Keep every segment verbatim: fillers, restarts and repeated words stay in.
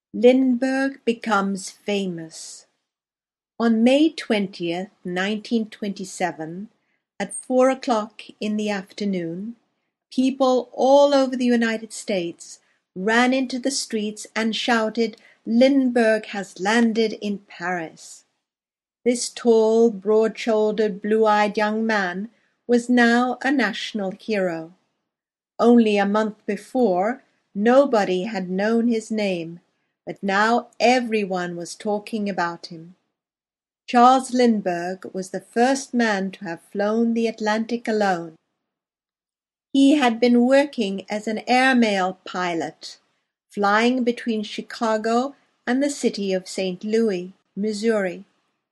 Lindbergh becomes famous. On May twentieth, nineteen twenty-seven, at four o'clock in the afternoon, people all over the United States ran into the streets and shouted, "Lindbergh has landed in Paris." This tall, broad-shouldered, blue-eyed young man was now a national hero. Only a month before, nobody had known his name, but now everyone was talking about him. Charles Lindbergh was the first man to have flown the Atlantic alone. He had been working as an airmail pilot, flying between Chicago and the city of Saint Louis, Missouri.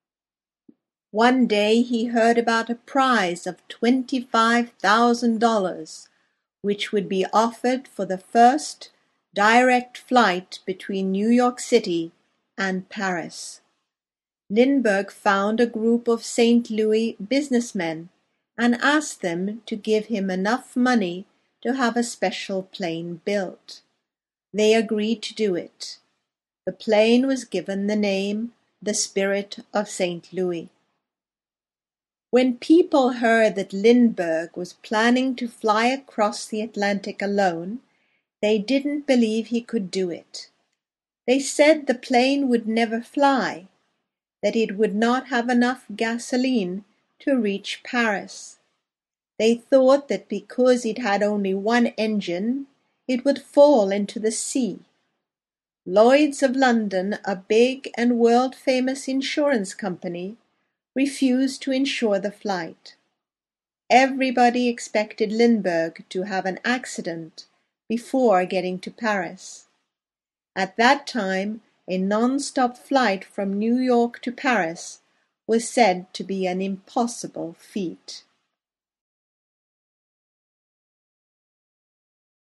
One day he heard about a prize of twenty-five thousand dollars, which would be offered for the first direct flight between New York City and Paris. Lindbergh found a group of Saint Louis businessmen and asked them to give him enough money to have a special plane built. They agreed to do it. The plane was given the name the Spirit of Saint Louis. When people heard that Lindbergh was planning to fly across the Atlantic alone, they didn't believe he could do it. They said the plane would never fly, that it would not have enough gasoline to reach Paris. They thought that because it had only one engine, it would fall into the sea. Lloyd's of London, a big and world-famous insurance company, refused to insure the flight. Everybody expected Lindbergh to have an accident before getting to Paris. At that time, a non-stop flight from New York to Paris was said to be an impossible feat.